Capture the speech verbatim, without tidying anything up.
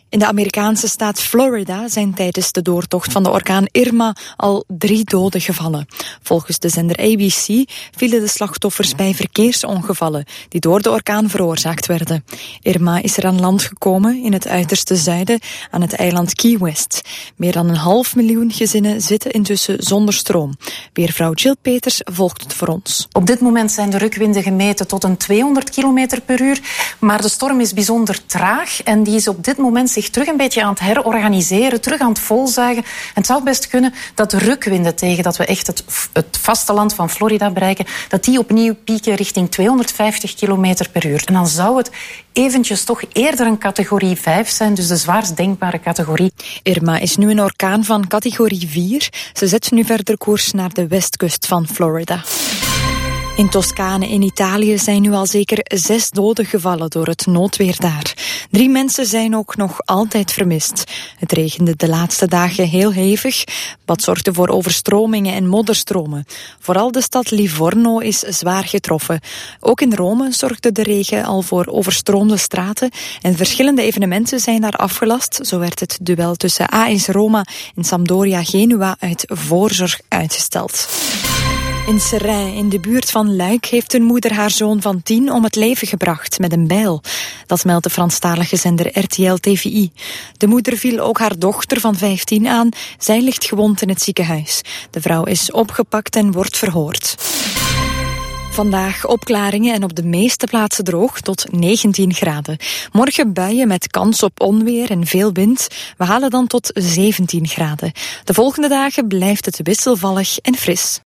In de Amerikaanse staat Florida zijn tijdens de doortocht van de orkaan Irma al drie doden gevallen. Volgens de zender A B C vielen de slachtoffers bij verkeersongevallen die door de orkaan veroorzaakt werden. Irma is er aan land gekomen in het uiterste zuiden aan het eiland Key West. Meer dan een half miljoen gezinnen zitten intussen zonder stroom. Weervrouw Jill Peters volgt het voor ons. Op dit moment zijn de rukwinden gemeten tot een tweehonderd kilometer per uur, maar de storm is bijzonder traag en die is op dit moment zich terug een beetje aan het herorganiseren, terug aan het volzuigen. En het zou best kunnen dat de rukwinden tegen dat we echt het, het vasteland van Florida bereiken, dat die opnieuw pieken richting tweehonderdvijftig kilometer per uur. En dan zou het eventjes toch eerder een categorie vijf zijn, dus de zwaarst denkbare categorie. Irma is nu een orkaan van categorie vier. Ze zet nu verder koers naar de westkust van Florida. In Toscane in Italië zijn nu al zeker zes doden gevallen door het noodweer daar. Drie mensen zijn ook nog altijd vermist. Het regende de laatste dagen heel hevig, wat zorgde voor overstromingen en modderstromen. Vooral de stad Livorno is zwaar getroffen. Ook in Rome zorgde de regen al voor overstroomde straten en verschillende evenementen zijn daar afgelast. Zo werd het duel tussen A S Roma en Sampdoria Genua uit voorzorg uitgesteld. In Seraing, in de buurt van Luik, heeft een moeder haar zoon van tien om het leven gebracht met een bijl. Dat meldt de Franstalige zender R T L T V I. De moeder viel ook haar dochter van vijftien aan. Zij ligt gewond in het ziekenhuis. De vrouw is opgepakt en wordt verhoord. Vandaag opklaringen en op de meeste plaatsen droog tot negentien graden. Morgen buien met kans op onweer en veel wind. We halen dan tot zeventien graden. De volgende dagen blijft het wisselvallig en fris.